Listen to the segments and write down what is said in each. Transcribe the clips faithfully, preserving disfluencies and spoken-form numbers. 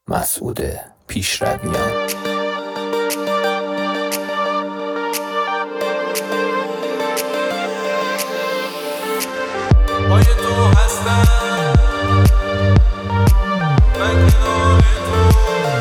مسعود پیشرویان. پای تو هستم، من کنار تو.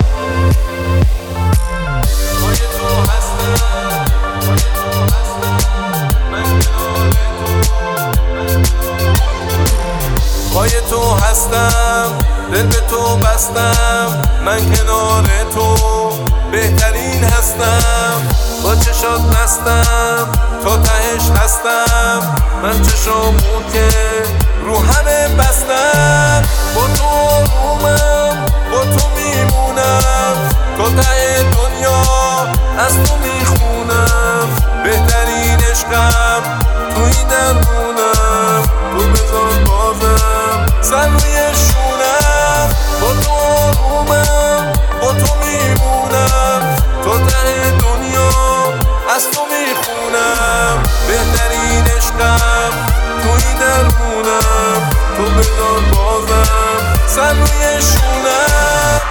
پای تو هستم، پای تو هستم، من کنار تو. پای تو هستم، دل به تو بستم، من کنار تو. بهترین هستم، با چشات بستم، تا تهش هستم. من چشامون که رو همه بستم، با تو رومم، با تو میمونم، تا ته دنیا از تو میخونم. بهترین عشقم تو این درمونم، تو بذار بازم سر روی شونم. با تو رومم، با تو میمونم، تا ته دنیا از تو میخونم. بهترین عشقم تو این درمونم، تو بذار بازم سر روی شونم.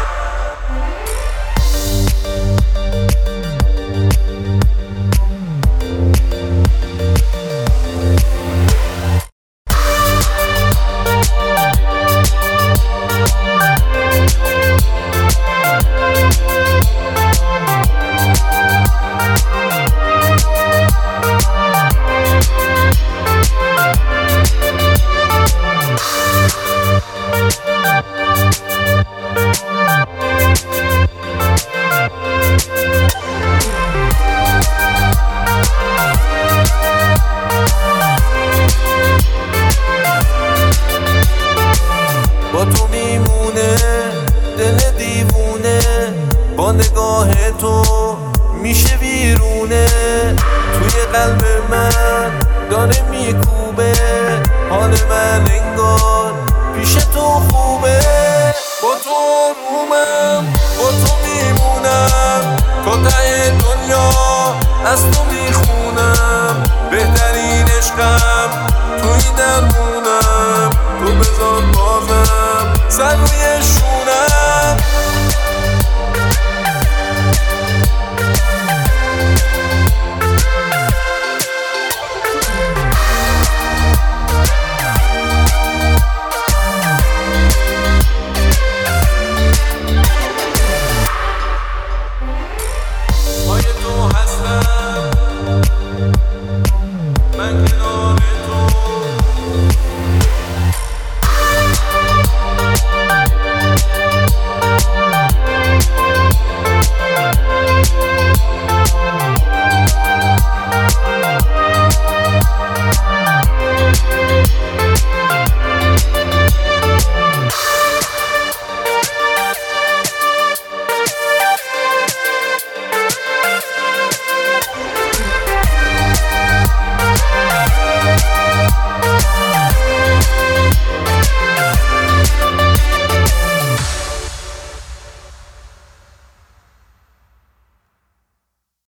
با تو میمونه دل دیوونه، با نگاه تو میشه ویرونه. توی قلب من داره میکوبه، حال من انگار پیش تو خوبه. با تو رومم، با تو میمونم، تا ته دنیا از تو میخونم. بهترین عشقم تو این درمونم، تو بذار بازم سر روی شونم.